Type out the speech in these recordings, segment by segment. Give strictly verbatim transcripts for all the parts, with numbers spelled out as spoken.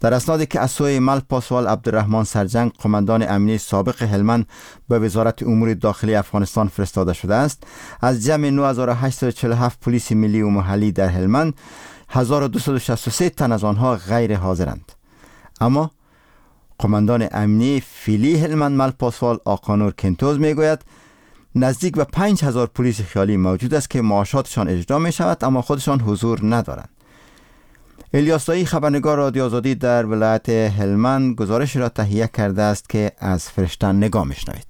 در اسنادی که از سوی مل پاسوال عبدالرحمن سرجنگ قماندان امنیه سابق هلمند به وزارت امور داخلی افغانستان فرستاده شده است، از جمع نه هزار و هشتصد و چهل و هفت پلیس ملی و محلی در هلمند هزار و دویست و شصت و سه تن از آنها غیر حاضرند. اما قماندان امنیه فعلی هلمند مل پاسوال آقانور کنتوز میگوید نزدیک به پنج هزار پلیس خیالی موجود است که معاشاتشان اجرا می شود اما خودشان حضور ندارند. الیاس دایی خبرنگار رادیو آزادی در ولایت هلمند گزارش را تهیه کرده است که از فرشتن نگاه میشنوید.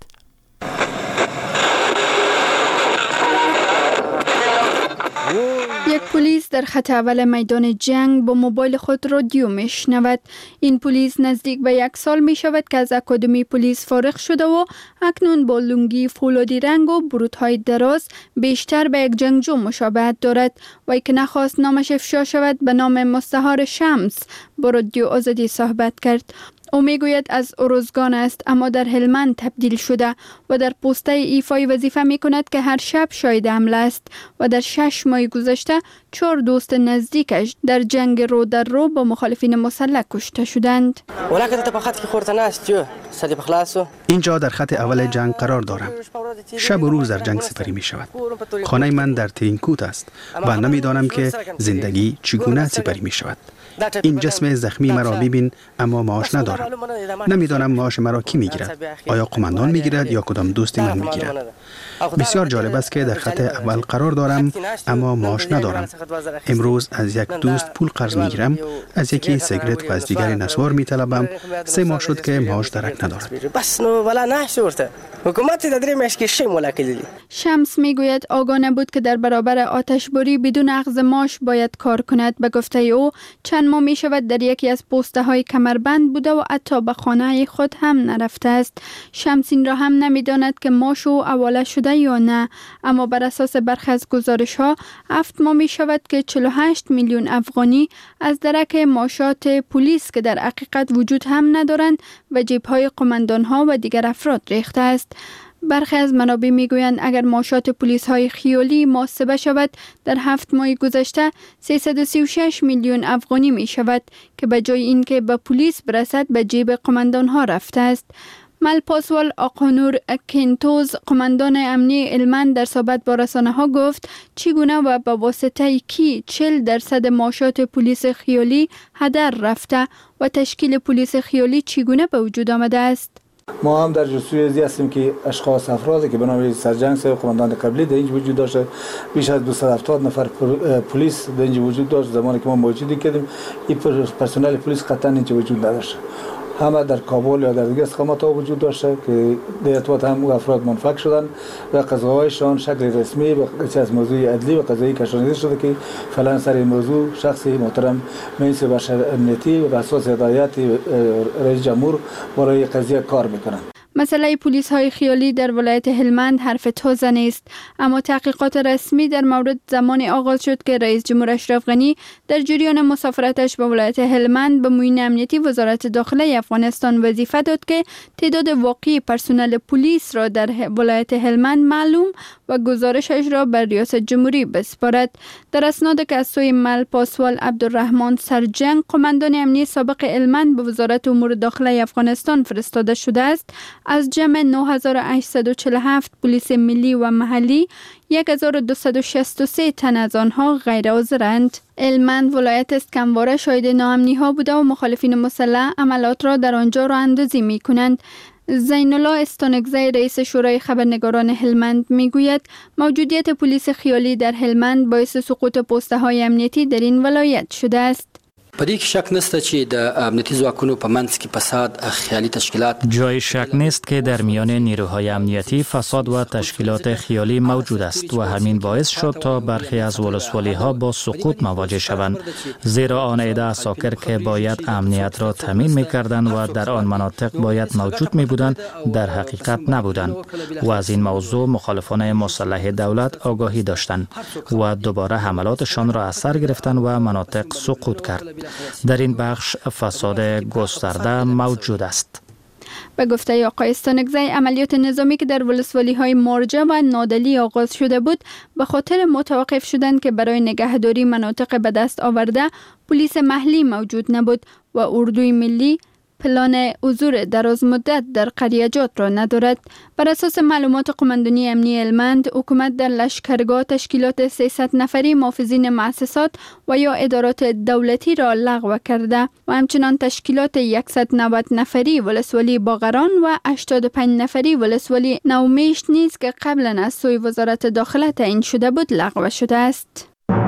یک پلیس در خط اول میدان جنگ با موبایل خود رادیو میشنود. این پلیس نزدیک به یک سال می شود که از اکادمی پلیس فارغ شده و اکنون با لنگی فولادی رنگ و برودهای دراز بیشتر به یک جنگجو مشابهت دارد. وی که نخواست نامش افشا شود به نام مستعار شمس با رادیو آزادی صحبت کرد. او میگوید از ارزگان است اما در هلمند تبدیل شده و در پوسته ایفای وظیفه می کند که هر شب شاهد حمله است و در شش ماه گذشته چهار دوست نزدیکش در جنگ رو در رو با مخالفین مسلح کشته شدند. اینجا در خط اول جنگ قرار دارم. شب و روز در جنگ سپری می شود. خانه من در ترینکوت است و نمیدانم که زندگی چگونه سپری می شود. این جسم زخمی مرا ببین اما معاش ندارم. نمیدانم معاش مرا کی میگیرد. آیا قماندان میگیرد یا کدام دوست من میگیرد. بسیار جالب است که در خط اول قرار دارم اما معاش ندارم. امروز از یک دوست پول قرض میگیرم، از یکی سیگرت و از دیگری نسوار میطلبم. سه ماه شد که معاش درک ندارم. شمس میگوید آگاه نبود که در برابر آتشباری بدون اخذ معاش باید کار کند. به گفته او چند ماه می شود در یکی از پوسته های کمربند بوده و حتی به خانه خود هم نرفته است. شمس این را هم نمی داند که معاش او حواله شده یا نه، اما بر اساس برخی از گزارش ها هفت ماه می شود که چهل و هشت میلیون افغانی از درک معاشات پلیس که در حقیقت وجود هم ندارند و جیب های قماندان ها و دیگر افراد ریخته است. برخی از منابع میگویند اگر معاشات پلیس های خیالی محاسبه شود در هفت ماه گذشته سیصد و سی و شش میلیون افغانی می شود که به جای اینکه به پلیس برسد به جیب قماندان ها رفته است. مل پاسوال آقانور کنتوز قماندان امنیه هلمند در صحبت با رسانه ها گفت چگونه و به واسطه کی چهل درصد معاشات پلیس خیالی هدر رفته و تشکیل پلیس خیالی چگونه به وجود آمده است. ما هم در جستجوی ازی هستیم که اشخاص افرادی که به نام سرجنگ صاحب قماندان قبلی در اینجا وجود داشته، بیش از دویست و هفتاد نفر پلیس در اینجا وجود داشت. زمانی که ما موجودی کردیم این پرسنل پلیس قطعا اینجا وجود نداشت. همه در کابل یا در دیگر استقامت ها وجود داشته که در ارتباط هم افراد منفک شدن و قضاهایشان شکل رسمی و از موضوع عدلی و قضایی کشانیده شده که فعلا سر این موضوع شخصی محترم مجلس بشر امنیتی و به اساس هدایت رئیس جمهور برای قضیه کار میکنند. مسئله پلیس های خیالی در ولایت هلمند حرف تازه نیست، اما تحقیقات رسمی در مورد زمان آغاز شد که رئیس جمهور اشرف غنی در جریان مسافرتش به ولایت هلمند به معین امنیتی وزارت داخله افغانستان وظیفه داد که تعداد واقعی پرسنل پلیس را در ولایت هلمند معلوم و گزارشش را بر ریاست جمهوری بسپارد. در اسناد که از سوی مل پاسوال عبدالرحمن سرجنگ قماندان امنیه سابق هلمند به وزارت امور داخله افغانستان فرستاده شده است، از جمع نه هزار و هشتصد و چهل و هفت پلیس ملی و محلی یک هزار و دویست و شصت و سه تن از آنها غیر حاضرند. هلمند ولایت است که همواره شاهد ناامنی ها بوده و مخالفین مسلح عملات را در آنجا راه اندازی می کنند. زین الله استانکزی رئیس شورای خبرنگاران هلمند میگوید موجودیت پلیس خیالی در هلمند باعث سقوط پوسته های امنیتی در این ولایت شده است. په دې کې شک نشته چې د امنیتي ځواکونو په منځ کې فساد خیالي تشکیلات جای شک نیست که در میان نیروهای امنیتی فساد و تشکیلات خیالی موجود است و همین باعث شد تا برخی از ولسوالی ها با سقوط مواجه شوند، زیرا آن عده عساکر که باید امنیت را تامین می‌کردند و در آن مناطق باید موجود می‌بودند در حقیقت نبودند و از این موضوع مخالفان مسلح دولت آگاهی داشتند و دوباره حملاتشان را از سر گرفتند و مناطق سقوط کرد. در این بخش فساد گسترده موجود است. به گفته آقای استانکزی، عملیات نظامی که در ولسوالی های مارجه و نادلی آغاز شده بود به خاطر متوقف شدند که برای نگهداری مناطق به دست آورده پلیس محلی موجود نبود و اردوی ملی پلان حضور دراز مدت در قریجات را ندارد. بر اساس معلومات قماندانی امنی هلمند، حکومت در لشکرگاه تشکیلات سیصد نفری محافظین مؤسسات و یا ادارات دولتی را لغو کرده و همچنان تشکیلات صد و نود نفری ولسوالی باغران و هشتاد و پنج نفری ولسوالی نومیشت نیز که قبلا از سوی وزارت داخله تعیین شده بود لغو شده است.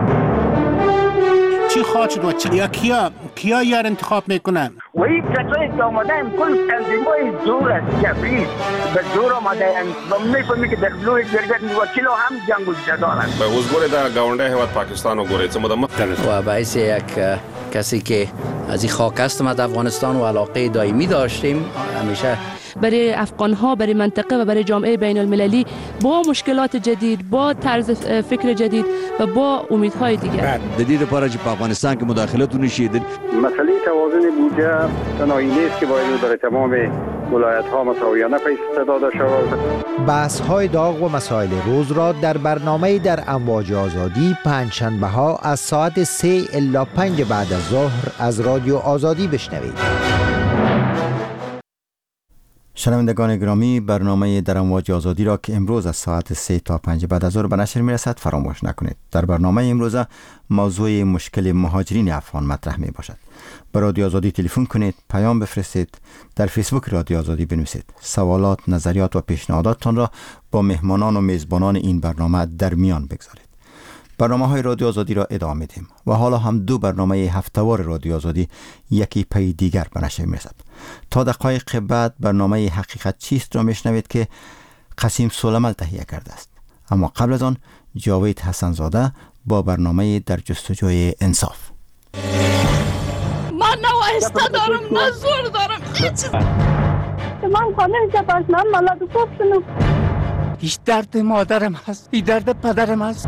چی خواهد و چی یا کیا کیا یار انتخاب میکنن و این کسایی که آمدن کل تنظیمای زور است جبری به زور آمده اند و میفهمی که در لوی جرگت وکیل هم جنگ وجود دارند. به وزگوری در گاونده هواد پاکستان و گوری چه مدام و باعث یک کسی که از این خاک هستم از افغانستان و علاقه دائمی داشتیم همیشه برای افغان ها، برای منطقه و برای جامعه بین المللی با مشکلات جدید، با طرز فکر جدید و با امیدهای دیگر. جدید پاره چې په افغانستان کې مداخلت ونشي. مسئله توازن بودجه تنهایی نیست که باید برای تمام ولایت ها مساویانه پیش داده شود. بحث های داغ و مسائل روز را در برنامه در امواج آزادی پنجشنبه ها از ساعت سه الی پنج بعد از ظهر از رادیو آزادی بشنوید. شنوندگان گرامی، برنامه در امواج آزادی را که امروز از ساعت سه تا پنج بعد از ظهر به نشر میرسد فراموش نکنید. در برنامه امروز موضوع مشکل مهاجرین افغان مطرح می باشد. به رادیو آزادی تلفن کنید، پیام بفرستید، در فیسبوک رادیو آزادی بنویسید. سوالات، نظریات و پیشنهاداتتان را با مهمانان و میزبانان این برنامه در میان بگذارید. برنامه های رادیو آزادی را ادامه میدیم و حالا هم دو برنامه هفته‌وار رادیو آزادی یکی پی دیگر به نشر میرسد. تا دقایق بعد برنامه حقیقت چیست را میشنوید که قسیم سولمل تهیه کرده است. اما قبل از آن جاوید حسن زاده با برنامه در جستجوی انصاف. من نوایسته دارم، نه زور دارم، هیچ من خانه جباش من مالاد کوفتنو. هیچ درد مادرم هست، هیچ درد پدرم هست.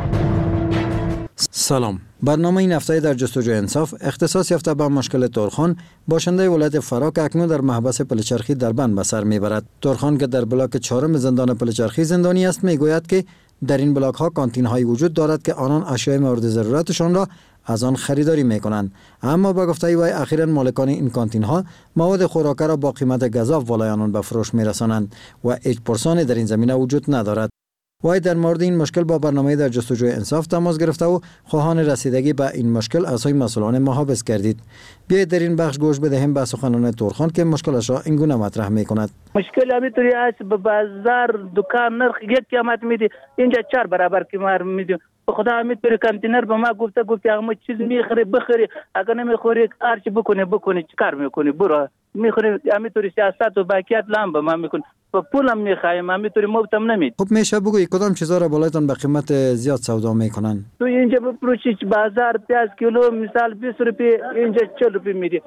سلام. برنامه این هفته در جستجوی انصاف اختصاص یافته به مشکل تورخان، باشنده ولایت فرا که اکنون در محبس پلچرخی در بند به سر میبرد. تورخان که در بلاک چهارم زندان پلچرخی زندانی است میگوید که در این بلاک ها کانتین هایی وجود دارد که آنان اشیاء مورد ضرورتشان را از آن خریداری میکنند، اما با گفته وی اخیراً مالکان این کانتین ها مواد خوراکه را با قیمت گزاف والای آنان به فروش میرسانند و هیچ پرسانی در این زمینه وجود ندارد. وای در مورد این مشکل با برنامه در جستجوی انصاف تماس گرفته و خواهان رسیدگی به این مشکل از سوی مسئولان محافظ گردید. بیایید در این بخش گوش بدهیم به سخنان تورخان که مشکلش را این گونه مطرح میکند. مشکل همینطوری است، به بازار دکان نرخ یک قیمت میدی، اینجا چهار برابر قیمت میدی. به خدا همینطوری کانتینر به ما گفته گفته همه چیز میخری بخری، اگر نمیخوری هر چی بکنی بکنی چیکار میکنی برو میخوری. همینطوری سیاست و باکیت لام به ما میکنی، با پولم میخوایم همینطوری مفتم نمید. خب میشه بگویی کدام چیزا را بالایتان به قیمت زیاد سودا میکنن؟ تو اینجا بفروشی بازار پیاز کیلو مثال بیست روپیه، اینجا چهل روپیه میدی.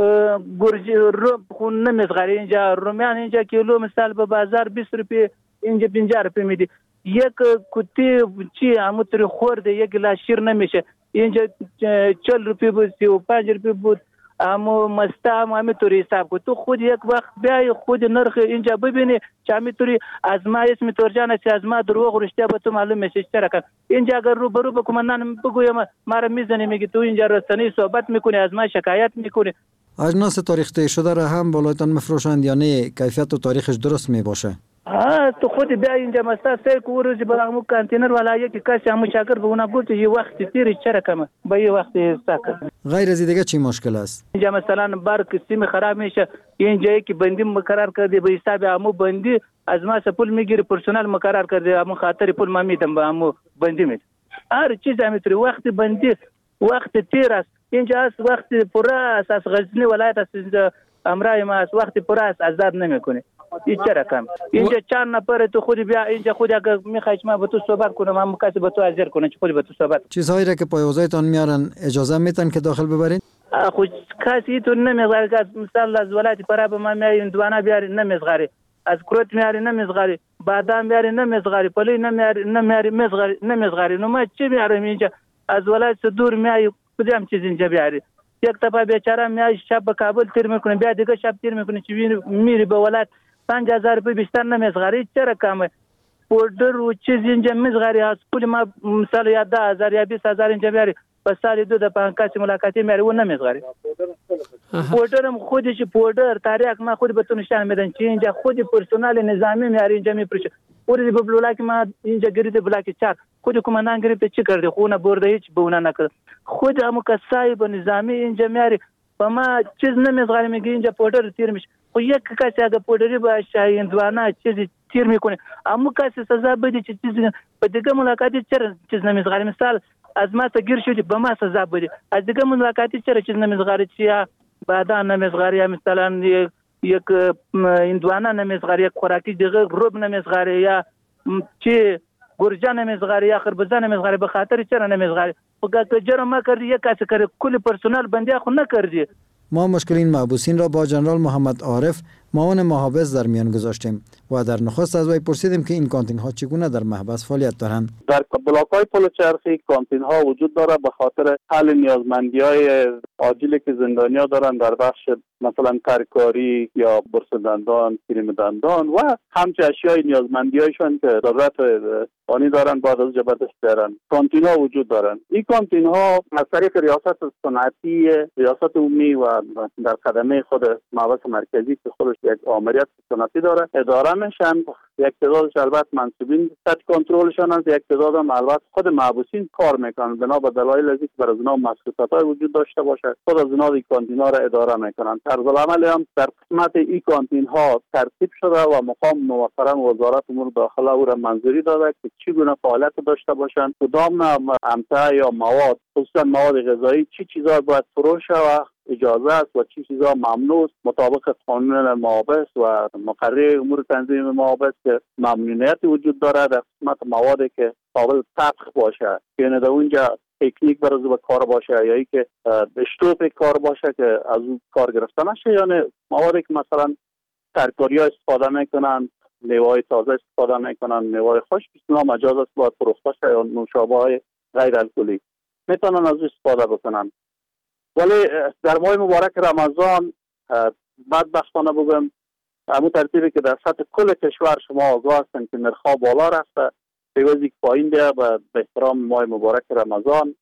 گرجی رو خون نمیزغری، اینجا رومیان اینجا کیلو مثال به بازار بیست روپیه، اینجا پنجاه روپیه میدی. یک کتی چی همونطوری خورده یک گلاس شیر نمیشه، اینجا چهل روپیه بود، سی و پنج روپیه بود. اما مستا هم همینطوری حساب کن. تو خود یک وقت بیای خود نرخ اینجا ببینی که همینطوری از ما اسم تورجان است، از ما دروغ رشته به تو معلوم میشه چرا کن. اینجا اگر رو برو به کمانان بگویم ما را میزنی میگی تو اینجا رسانه‌ای صحبت میکنی، از ما شکایت میکنی. اجناس تاریخ طی شده را هم بالایتان مفروشند یا نه کیفیت و تاریخش درست میباشه؟ آه تو خود بیا اینجا مستا سر کو روزی برامو کانتینر والا یکی کسی همو شاکر به اونا گفت یه وقت تیر چرا کم با یه وقت ساکر. غیر از دیگه چی مشکل است؟ اینجا مثلا برق سیم خراب میشه، اینجا یکی بندی مقرر کرده به حساب همو بندی از ما پول میگیره، پرسنل مقرر کرده همو خاطر پول ما میدم به همو بندی میده. هر چیز همینطوری وقت بندی وقت تیر است. اینجا است وقت پر است، از غزنی ولایت است اینجا امرای ما است وقت پر است آزاد نمیکنه. این چرا کم اینجا چند نفر تو خودی بیا اینجا خود اگر میخوای ما با تو صحبت کنم من کسی با تو حاضر کنه خودی با تو صحبت. چیزهایی را که پایوزایتان میارن اجازه میتن که داخل ببرین؟ خود کسی تو نمیذاره که مثلا از ولایت پرا به ما میارین دوانه بیاری نمیذاره، از کروت میاری نمیذاره، بادام بیاری نمیذاره، پلی نمیاری نمیاری نمیذاره نمیذاره. نو ما چی بیاریم اینجا از ولایت دور میای کدام چیز اینجا بیاری؟ یک دفعه بیچاره میاد شب به کابل تیر میکنه، بیا دیگه شب تیر میکنه چی میری به ولایت پنج هزار روپیه بیشتر نمیزغری. چرا کمه؟ پودر و چیز اینجا میزغری هست، پول ما مثلا یا ده هزار یا بیست هزار اینجا بیاری به سال دو دفعه کسی ملاقاتی میاری اون نمیزغری. پودرم خودش پودر تاریخ ما خود به تو نشان میدن چی اینجا خود پرسنل نظامی میاری اینجا میپرشه. اوری به بلاک ما اینجا گرید بلاک چار خود کماندان گرفت چی کرده؟ خونه برده هیچ بونه نکرد. خود همو کسایی به نظامی اینجا میاری و ما چیز نمیزغری میگه اینجا پودر تیر میشه. خو یک کسی اگه پودری با شاهیندوانه چیزی تیر میکنه اما کسی سزا بده چه چیزی به دیگه ملاقاتی چرا چیز نمیزغری؟ مثال از ما گیر شدی به ما سزا بده، از دیگه ملاقاتی چرا چیز نمیزغری؟ چیا بعدا نمیزغری یا مثلا یک یک هندوانه نمیزغری، یک خوراکی دیگه روب نمیزغری یا چی گرجه نمیزغری یا خربزه نمیزغری. به خاطر چرا نمیزغری؟ خب جرم ما کردی یک کسی کرد کل پرسنل بندی خو نکردی. ما مشکل این محبوسین را با جنرال محمد عارف معاون محافظ در میان گذاشتیم و در نخست از وی پرسیدیم که این کانتین ها چگونه در محبس فعالیت دارند. در بلاک های پل چرخی کانتین ها وجود داره به خاطر حل نیازمندی های عاجلی که زندانیا دارن در بخش مثلا ترکاری یا برس دندان، کریم دندان و همچه اشیای نیازمندی هایشان که ضرورت آنی دارن بعد از جبهش دارن. کانتین ها وجود دارن. این کانتین ها از طریق ریاست صنعتی، ریاست عمومی و در خدمه خود محبس مرکزی که خودش یک آمریت صنعتی داره اداره میشن. یک تعدادش البته منصوبین تحت کنترلشان است، یک تعداد هم البته خود محبوسین کار میکنن بنا به دلایل ازی که برای اونا مسئولیت‌های وجود داشته باشه خود از اونا این کانتین ها را اداره میکنن. طرز العمل هم در قسمت این کانتین ها ترتیب شده و مقام موفرا وزارت امور داخله او را منظوری داده که چگونه فعالیت داشته باشند، کدام امتع یا مواد خصوصا مواد غذایی چی چیزا باید فروش و اجازه است و چی چیزا ممنوع است مطابق قانون محابس و مقرره امور تنظیم محابس که ممنوعیت وجود داره در قسمت موادی که قابل طبخ باشه، یعنی در اونجا تکنیک برای به کار باشه یا ای که اشتوپ کار باشه که از اون کار گرفته نشه، یعنی موادی که مثلا ترکاری ها استفاده میکنن، میوه تازه استفاده میکنن، میوه خشک اینا مجاز است باید فروخته شه یا نوشابه های غیر الکلی میتونن از استفاده بکنن. ولی در ماه مبارک رمضان بدبختانه بگم همون ترتیبی که در سطح کل کشور شما آگاه هستن که نرخ‌ها بالا رفته پیوزی که پایین بیه به احترام ماه مبارک رمضان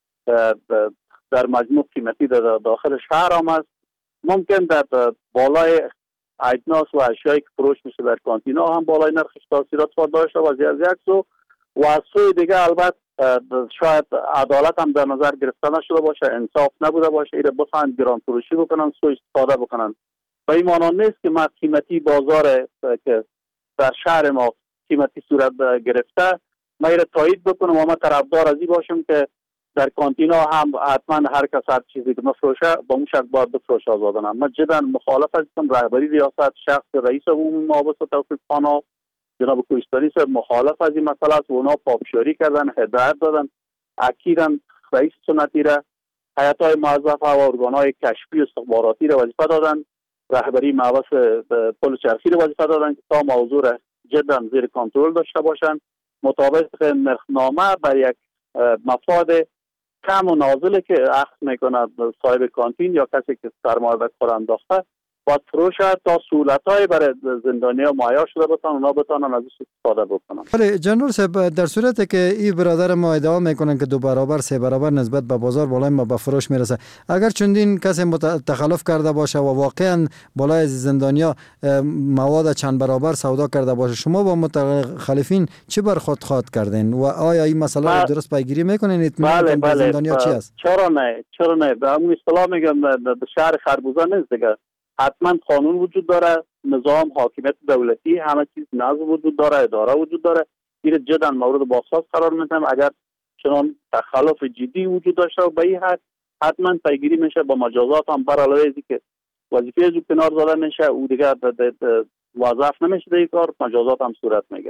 در مجموع قیمتی در داخل شهر هم است. ممکن در بالای اجناس و اشیایی که فروش میشه در کانتینا هم بالای نرخش تاثیرات داشته و از یک سو و از سوی دیگه البته شاید عدالت هم در نظر گرفته نشده باشه، انصاف نبوده باشه، ایره بخواهند گران فروشی بکنن، سوء استفاده بکنن. و این مانا نیست که ما قیمتی بازار که در شهر ما قیمتی صورت گرفته ما ایره تایید بکنم و ما طرفدار از این باشم که در کانتینا هم حتما هر کس هر چیزی که مفروشه با اون شرط باید بفروش آزادانه. من جدا مخالف هستم رهبری ریاست شخص رئیس عمومی محابس و توفیق خانه جناب کوهستانی صاحب مخالف از این مسئله است و اونا پافشاری کردن، هدایت دادن اکیراً رئیس سنتی را هیئت‌های موظفه و ارگان‌های کشفی و استخباراتی را وظیفه دادن، رهبری محبس پل چرخی را وظیفه دادن که تا موضوع را جدا زیر کنترل داشته باشند مطابق نرخنامه بر یک مفاد کم و نازلی که اخذ میکنه صاحب کانتین یا کسی که سرمایه به کار انداخته باید فروش تا سهولت‌های برای زندانی‌ها مهیا شده بتونن اونا بتونن از استفاده بکنن. ولی جنرال صاحب در صورتی که این برادر ما ادعا میکنن که دو برابر سه برابر نسبت به بازار بالای ما به فروش میرسه، اگر چندین کسی تخلف کرده باشه و واقعا بالای زندانیا مواد چند برابر سودا کرده باشه، شما با متخلفین چه برخورد خواهد کردین و آیا این مسئله رو درست پیگیری میکنین؟ بله بله زندانیا چی است؟ چرا نه چرا نه به همون اصطلاح میگم شهر خربوزه نیست دیگه. حتما قانون وجود داره، نظام، حاکمیت دولتی، همه چیز نظم وجود داره، اداره وجود داره. این جدا مورد بحث قرار میدم. اگر چنان تخلف جدی وجود داشته و به این حد حتما پیگیری میشه با مجازات هم بر علیه ازی که وظیفه از کنار زده میشه او دیگه موظف نمیشه در این کار، مجازات هم صورت میگیره.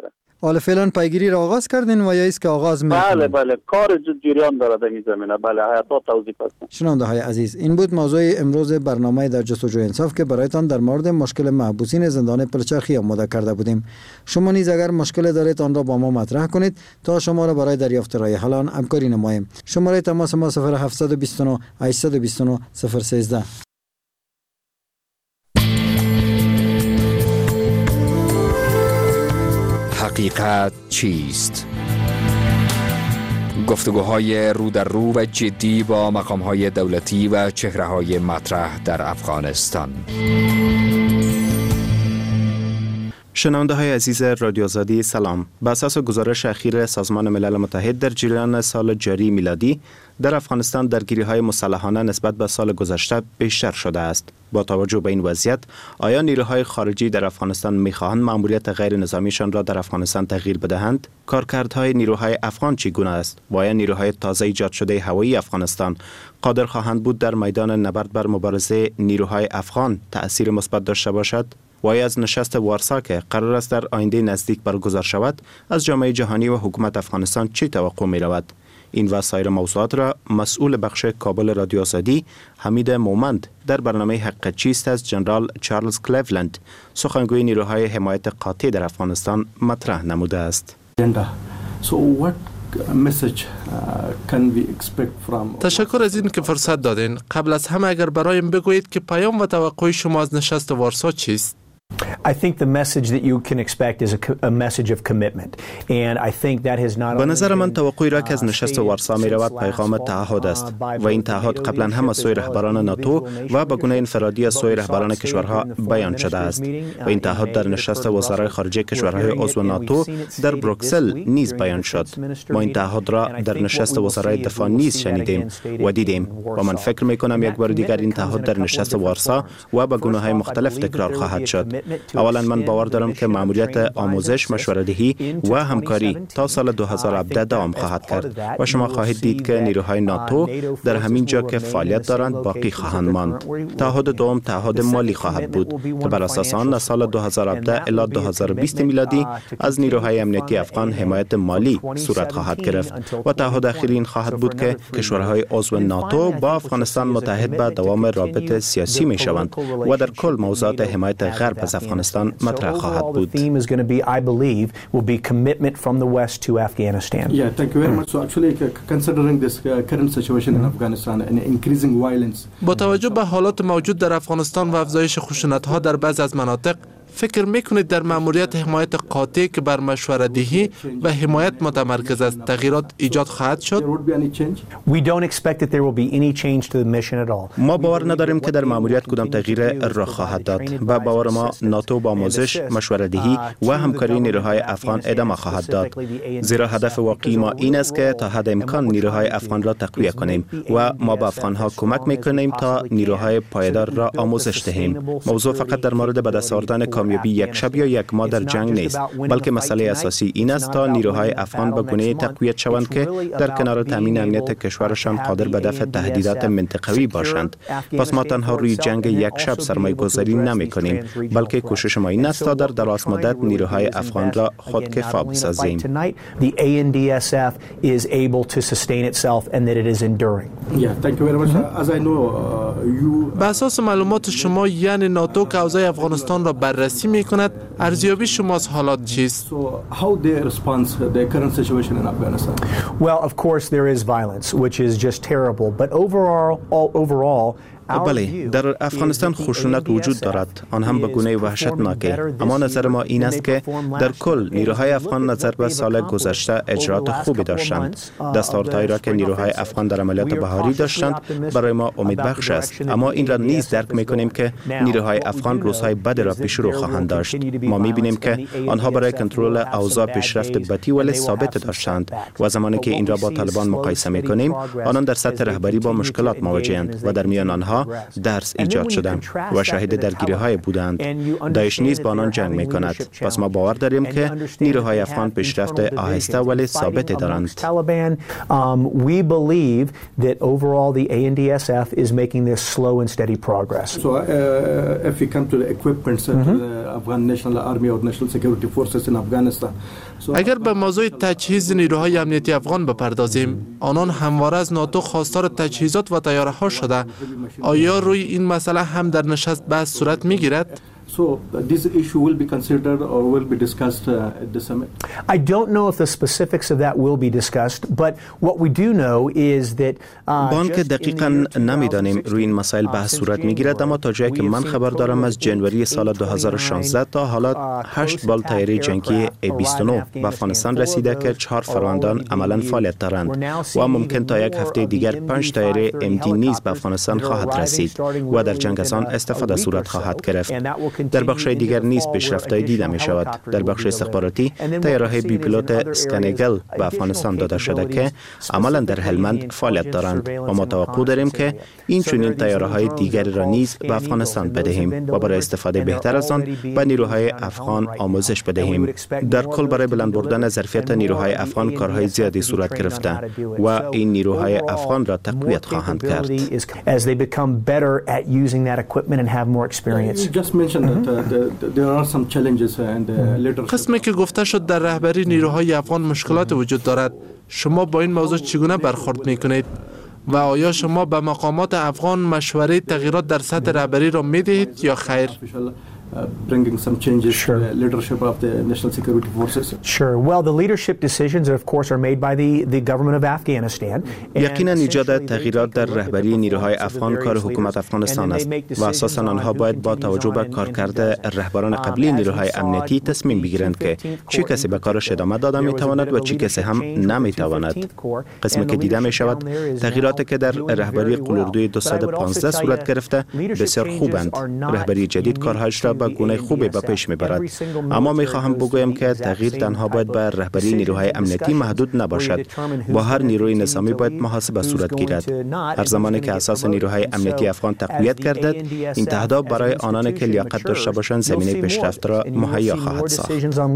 حالا فعلا پیگیری را آغاز کردین و یا است که آغاز میکنین؟ بله بله کار جریان داره در این زمینه. بله حیاتا توضیح هستم. شنونده های عزیز، این بود موضوع امروز برنامه در جستجوی انصاف که برایتان در مورد مشکل محبوسین زندان پلچرخی آماده کرده بودیم. شما نیز اگر مشکل دارید آن را با ما مطرح کنید تا شما را برای دریافت رای حل آن همکاری نماییم. شماره تماس ما صفر هفت دو نه هشت دو نه صفر یک سه. حقیقت چیست؟ گفتگوهای رو در رو و جدی با مقامهای دولتی و چهره‌های مطرح در افغانستان. شنونده های عزیز رادیو آزادی سلام. بر اساس گزارش اخیر سازمان ملل متحد در جریان سال جاری میلادی در افغانستان درگیری های مسلحانه نسبت به سال گذشته بیشتر شده است. با توجه به این وضعیت آیا نیروهای خارجی در افغانستان می‌خواهند مأموریت غیر نظامیشان را در افغانستان تغییر بدهند؟ کارکردهای نیروهای افغان چگونه است؟ و آیا نیروهای تازه ایجاد شده هوایی افغانستان قادر خواهند بود در میدان نبرد بر مبارزه نیروهای افغان تأثیر مثبت داشته باشد؟ و آیا از نشست وارسا که قرار است در آینده نزدیک برگزار شود از جامعه جهانی و حکومت افغانستان چه توقع می رود؟ این و سایر موضوعات را مسئول بخش کابل رادیو آزادی حمید مومند در برنامه حق چیست از جنرال چارلز کلیولند سخنگوی نیروهای حمایت قاطع در افغانستان مطرح نموده است. تشکر از این که فرصت دادین. قبل از همه اگر برایم بگویید که پیام و توقع شما از نشست وارسا چیست؟ I think the message that you can expect is a, a message of commitment and I think that has not به نظر من توقعی را که از نشست وارسا می رود پیغام تعهد است و این تعهد قبلا هم از سوی رهبران ناتو و به گونه انفرادی از سوی رهبران کشورها بیان شده است و این تعهد در نشست وزرای خارجه کشورهای عضو ناتو در بروکسل نیز بیان شد. ما این تعهد را در نشست وزرای دفاع نیز شنیدیم و دیدیم و من فکر می کنم یک بار دیگر این تعهد در نشست وارسا و به گونه های مختلف تکرار خواهد شد. اولا من باور دارم که مأموریت آموزش، مشوره‌دهی و همکاری تا سال دو هزار و هفده دوام خواهد کرد و شما خواهید دید که نیروهای ناتو در همین جا که فعالیت دارند باقی خواهند ماند. تعهد دوم تعهد مالی خواهد بود که بر اساس آن از سال دو هزار و هفده الی دو هزار و بیست میلادی از نیروهای امنیتی افغان حمایت مالی صورت خواهد گرفت و تعهد اخیر این خواهد بود که کشورهای عضو ناتو با افغانستان متحد به دوام رابطه سیاسی می شوند و در کل موضوعات حمایت غرب از افغانستان مطرح خواهد بود. با توجه به حالات موجود در افغانستان و افزایش خشونت‌ها در بعضی از مناطق فکر میکنید در مأموریت حمایت قاطع که بر مشوره‌دهی و حمایت متمرکز است تغییرات ایجاد خواهد شد؟ ما باور نداریم که در مأموریت کدام تغییر رخ خواهد داد و باور ما ناتو با آموزش، مشوره‌دهی و همکاری نیروهای افغان ادامه خواهد داد. زیرا هدف واقعی ما این است که تا حد امکان نیروهای افغان را تقویت کنیم و ما به افغان‌ها کمک میکنیم تا نیروهای پایدار را آموزش دهیم. موضوع فقط در مورد به دست آوردن کامیابی یک شب یا یک ماه در جنگ نیست، بلکه مسئله اساسی این است تا نیروهای افغان به گونه‌ای تقویت شوند که در کنار تامین امنیت کشورشان قادر به دفع تهدیدات منطقوی باشند. پس ما تنها روی جنگ یک شب سرمایه‌گذاری نمی‌کنیم، بلکه کوشش ما این است تا در دراز مدت نیروهای افغان را خودکفا بسازیم. به اساس معلومات شما یعنی ناتو که اوضاع افغانستان را بررسی می کند، ارزیابی شما از حالات چیست؟ Well, of course there is violence, which is just terrible, but overall, all, overall بله، در افغانستان خشونت وجود دارد، آن هم به گونه وحشتناکی. اما نظر ما این است که در کل نیروهای افغان نظر به سال گذشته اجرات خوبی داشتند. دستاوردهایی را که نیروهای افغان در عملیات بهاری داشتند برای ما امیدبخش است. اما این را نیز درک می‌کنیم که نیروهای افغان روزهای بدی را پیش رو خواهند داشت. ما می‌بینیم که آنها برای کنترل اوضاع پیشرفت بطی ولی ثابت داشتند و زمانی که این را با طالبان مقایسه می‌کنیم، آنان در سطح رهبری با مشکلات مواجه‌اند و در میان آنها درس ایجاد شدند و شاهد درگیری‌های بودند. داعش نیز با آنان جنگ می‌کند. پس ما باور داریم که نیروهای افغان پیشرفت آهسته ولی ثابت دارند. We believe that overall the A N D S F is making this slow and steady progress. So uh, if we come to the equipment, mm-hmm. اگر به موضوع تجهیز نیروهای امنیتی افغان بپردازیم، آنان همواره از ناتو خواستار تجهیزات و طیاره ها شده. آیا روی این مسئله هم در نشست بحث صورت میگیرد؟ So uh, this issue will be considered or will be discussed uh, at the summit. I don't know if the specifics of that will be discussed, but what we do know is that بان که دقیقاً نمیدانیم روی این مسائل بحث صورت میگیرد، اما تا جایی که من خبر دارم از جنوری سال دو هزار و شانزده تا حالا هشت بال طیاره جنگی ای بیست و نه به افغانستان رسیده که چهار فرماندهان عملاً فعالیت دارند و ممکن تا یک هفته دیگر پنج طیاره ام دی نیز به افغانستان خواهد رسید و در جنگ از آن استفاده صورت خواهد گرفت. در بخش دیگر نیز پیشرفت‌های دیده می شود. در بخش استخباراتی طیاره‌های بی پیلوت اسکنگل به افغانستان داده شده که عملاً در هلمند فعالیت دارند و ما توقع داریم که این چنین طیاره‌های دیگری را نیز به افغانستان بدهیم و برای استفاده بهتر از آن به نیروهای افغان آموزش بدهیم. در کل برای بلند بردن ظرفیت نیروهای افغان کارهای زیادی صورت گرفته و این نیروهای افغان را تقویت خواهند کرد. قسمی که گفته شد در رهبری نیروهای افغان مشکلات وجود دارد. شما با این موضوع چگونه برخورد میکنید؟ و آیا شما به مقامات افغان مشوره تغییرات در سطح رهبری را میدهید یا خیر؟ bringing some changes sure. to the leadership of the national security forces. Sure. Well, the leadership decisions, of course, are made by the the government of Afghanistan. یقینا ایجاد تغییرات در رهبری نیروهای افغان کار حکومت افغانستان است و اساساً آنها باید با توجه به کارکرد رهبران قبلی نیروهای امنیتی تصمیم بگیرند که چه کسی به کارش ادامه داده می تواند و چه کسی هم نمی تواند. قسمی که دیده می شود تغییراتی که در رهبری قلوردوی دویست و پانزده صورت گرفته بسیار خوبند. رهبری جدید کارهایش را به گونه خوبی به پیش میبرد، اما میخواهم بگویم که تغییر تنها باید به رهبری نیروهای امنیتی محدود نباشد. با هر نیروی نظامی باید محاسبه صورت گیرد. هر زمانی که اساس نیروهای امنیتی افغان تقویت گردد، این تهداب برای آنانی که لیاقت داشته باشند زمینه پیشرفت را مهیا خواهد ساخت.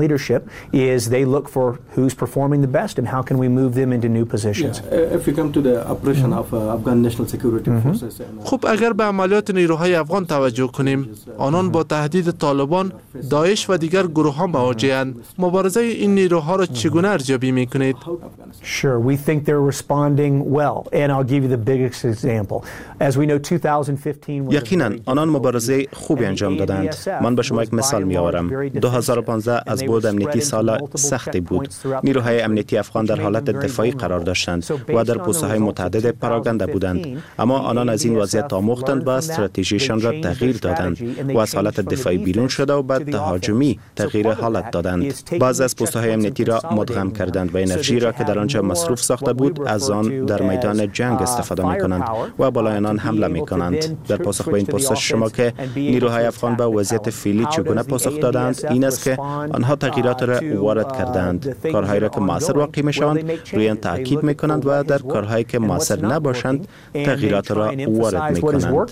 خب اگر به عملیات نیروهای افغان توجه کنیم، آنان با تهدید طالبان، داعش و دیگر گروه ها مواجه‌اند. مبارزه این نیروها را چگونه ارزیابی می‌کنید؟ Sure, we think they're responding well, and I'll give you the biggest example. As we know, twenty fifteen. یقیناً آنان مبارزه خوبی انجام دادند. من به شما یک مثال می‌آورم. دو هزار و پانزده از بود امنیتی سال سختی بود. نیروهای امنیتی افغان در حالت دفاعی قرار داشتند و در پست‌های متعدد پراگنده بودند. اما آنان از این وضعیت آموختند و استراتژیشان را تغییر دادند و از حالت دفاعی بیرون شده و بعد تهاجمی تغییر حالت دادند. بعضی از پست‌های امنیتی را مدغم کردند و انرژی را که در آنجا مصرف ساخته بود از آن در میدان جنگ استفاده می‌کنند و بالای آنان حمله می‌کنند. در پاسخ به این پرسش شما که نیروهای افغان به وضعیت فعلی چگونه پاسخ دادند، این است که آنها تغییرات را وارد کردند. کارهایی را که موثر واقع می‌شوند روی آن تاکید می‌کنند و در کارهایی که موثر نباشند تغییرات را وارد می‌کنند.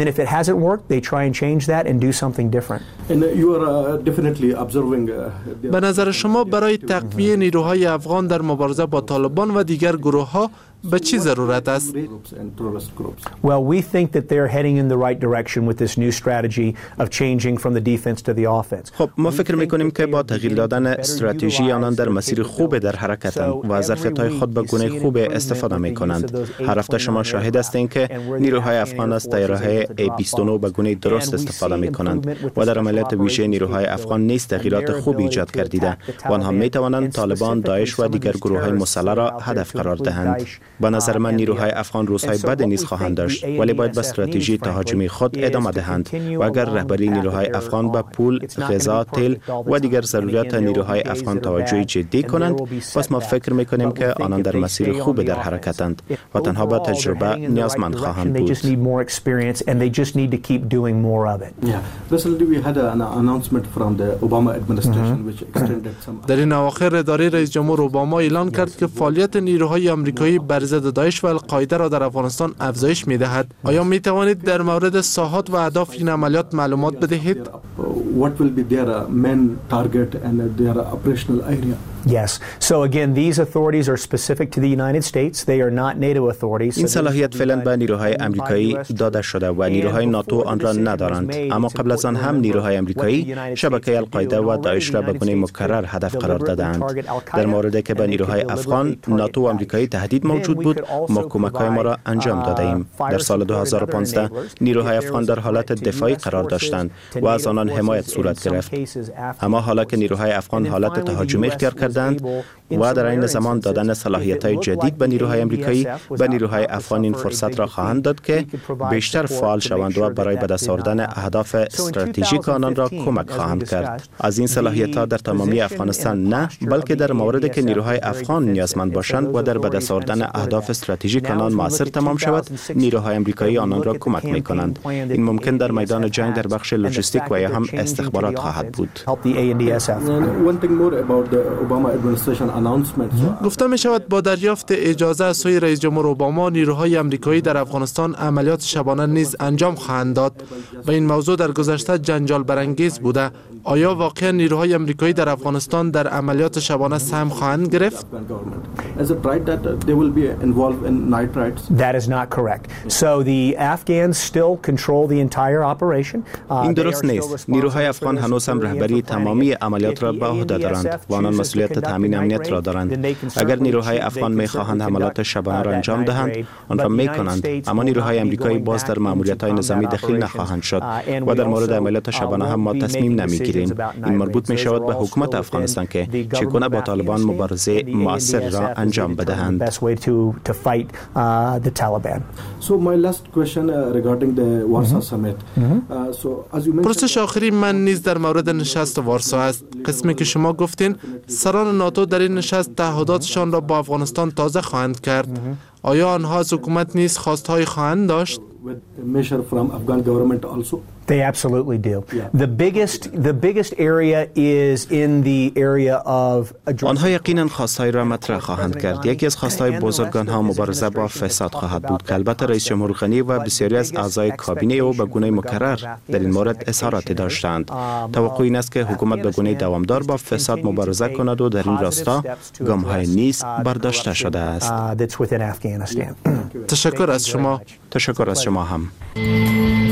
به نظر شما برای تقویه نیروهای افغان در مبارزه با طالبان و دیگر گروه ها به چی ضرورت است؟ Well, we think that they're heading in the right direction with this new strategy of changing from the defense to the offense. خب ما فکر می‌کنیم که با تغییر دادن استراتژی آنان در مسیر خوب در حرکتند و از ظرفیت‌های خود به گونه خوب استفاده می‌کنند. هر هفته شما شاهد هستید که نیروهای افغان از طیاره‌های ای بیست و نه به گونه درست استفاده می‌کنند و در عملیات ویژه نیروهای افغان نیز تغییرات خوبی ایجاد کردیده و آنها می‌توانند طالبان، داعش و دیگر گروه‌های مسلح را هدف قرار دهند. به نظر من نیروهای افغان روزهای بد نیز خواهند داشت، ولی باید به استراتژی تهاجمی خود ادامه دهند و اگر رهبری نیروهای افغان به پول، غذا، تیل و دیگر ضروریات نیروهای افغان توجه جدی کنند، پس ما فکر می‌کنیم که آنان در مسیر خوب در حرکتند و تنها با تجربه نیازمند خواهند بود. در این اواخر اداره رئیس جمهور اوباما اعلان کرد که فعالیت نیروهای آمریکایی بر ضد داعش و القاعده را در افغانستان افزایش می‌دهد. آیا می‌توانید در مورد ساحات و اهداف این عملیات معلومات بدهید؟ What will be their main target and their operational area? Yes. So again, these authorities are specific to the United States. They are not NATO authorities. این صلاحیت فعلا به نیروهای آمریکایی داده شده و نیروهای ناتو آن را ندارند. اما قبل از آن هم نیروهای آمریکایی شبکه القاعده و داعش را به گونه مکرر هدف قرار دادند. در موردی که به نیروهای افغان ناتو و آمریکایی تهدید موجود بود، ما کمک‌های ما را انجام داده ایم. در سال دو هزار و پانزده نیروهای افغان در حالت دفاعی قرار داشتند و از آنان حمایت صورت گرفت. اما حالا که نیروهای افغان حالت تهاجمی اختیار کردند و در این زمان دادن صلاحیت‌های جدید به نیروهای آمریکایی به نیروهای افغان این فرصت را خواهند داد که بیشتر فعال شوند و برای به دست آوردن اهداف استراتژیک آنان را کمک خواهند کرد. از این صلاحیت‌ها در تمامی افغانستان نه، بلکه در موردی که نیروهای افغان نیازمند باشند و در به دست آوردن اهداف استراتژیک آنان موثر تمام شود، نیروهای آمریکایی آنان را کمک می‌کنند. این ممکن در میدان جنگ در بخش لوجستیک و یا هم استخبارات خواهد بود. گفته می شود با دریافت اجازه از سوی رئیس جمهور اوباما نیروهای آمریکایی در افغانستان عملیات شبانه نیز انجام خواهند داد و این موضوع در گذشته جنجال برانگیز بوده. آیا واقعا نیروهای آمریکایی در افغانستان در عملیات شبانه سهم خواهند گرفت؟ That is not correct. So the Afghans still control the entire operation. این درست نیست. نیروهای افغان هنوز هم رهبری تمامی عملیات را به عهده دارند و آنان مسئولیت تامین امنیت را دارند. اگر نیروهای افغان می‌خواهند حملات شبانه را انجام دهند، آن را می‌کنند. اما نیروهای آمریکایی باز در مأموریت‌های نظامی دخیل نخواهند شد و در مورد عملیات شبانه هم ما تصمیم نمی‌گیریم. این مربوط می‌شود به حکومت افغانستان که چگونه با طالبان مبارزه مؤثر را انجام بدهند. پرسش آخری من نیز در مورد نشست وارسا است. قسمی که شما گفتین سران ناتو در این نشست تعهداتشان را با افغانستان تازه خواهند کرد. آیا آنها از حکومت نیز خواستهایی خواهند داشت؟ They absolutely do. The biggest the biggest area is in the area of آنها یقینا خواستهایی را مطرح خواهند کرد. یکی از خواستهای بزرگ آنها مبارزه با فساد خواهد بود که البته رئیس جمهور غنی و بسیاری از اعضای کابینه او به گونه مکرر در این مورد اظهاراتی داشتند. توقع این است که حکومت به گونه دوامدار با فساد مبارزه کند و در این راستا گام‌های نیز برداشته شده است. تشکر از شما. تشکر از شما هم.